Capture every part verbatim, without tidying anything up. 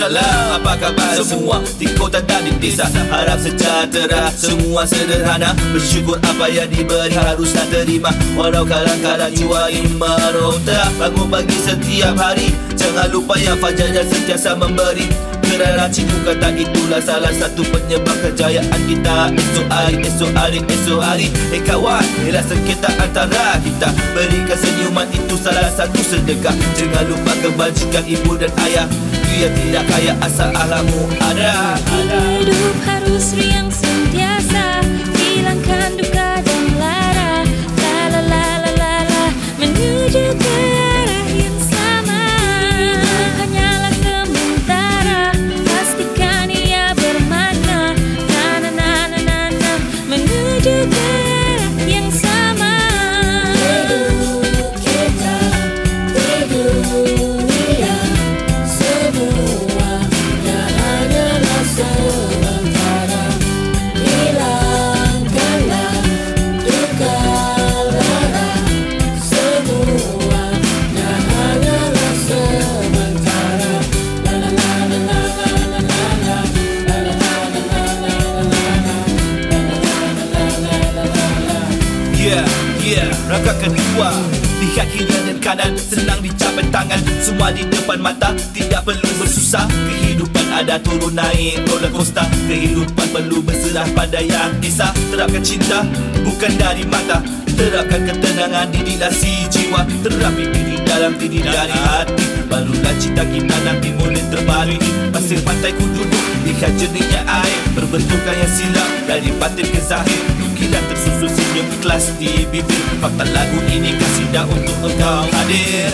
salam, apa khabar semua di kota dan di desa? Harap sejahtera, semua sederhana. Bersyukur apa yang diberi haruslah terima, walau kadang-kadang jua ingin meronta. Bangun pagi setiap hari, jangan lupa yang fajar dan sentiasa memberi. Kerana cikgu kata itulah salah satu penyebab kejayaan kita. Esok hari, esok hari, esok hari. Eh kawan, ialah sengketa antara kita. Berikan senyuman, itu salah satu sedekah. Jangan lupa kebajikan ibu dan ayah. Dia tidak kaya asal alammu ada. Hidup harus riang sentiasa, hilangkan duka dan lara. La la la la la la, menuju ke arah yang sama. Hanyalah sementara, pastikan ia bermakna. Na na na na na na, menuju ke arah yang sama. Hidup kita di dunia semua hanyalah sementara. Hilangkanlah duka lara, semua hanyalah sementara. La la la la la la la la, la la la la la la la. Yeah, yeah, rangka kedua. Lihat kiri dan kanan, senang dicapai tangan. Semua di depan mata, tidak perlu bersusah. Kehidupan ada turun naik roller coaster. Kehidupan perlu berserah pada yang esa. Terapkan cinta, bukan dari mata. Terapkan ketenangan, didiklah si jiwa. Terapi diri dalam diri dari hati. Barulah cinta kita nanti boleh terbalik. Pasir pantai ku duduk, lihat jernihnya air. Perbentukan yang silap, dari batin ke zahir. Nukilan tersusun senyum ikhlas di bibir. Fakta lagu ini kasidah untuk engkau hadir.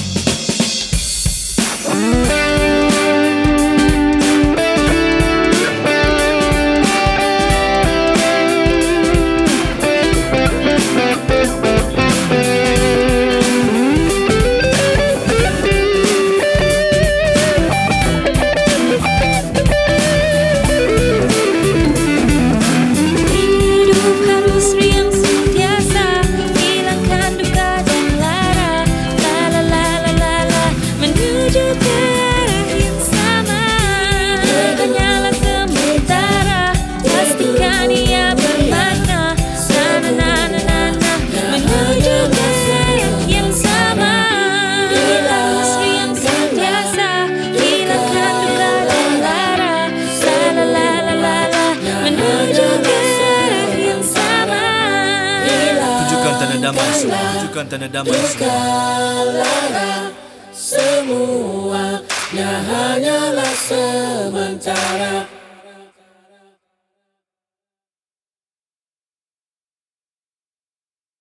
Damai semua, tunjukkan tanda damai semua. Semuanya hanyalah sementara.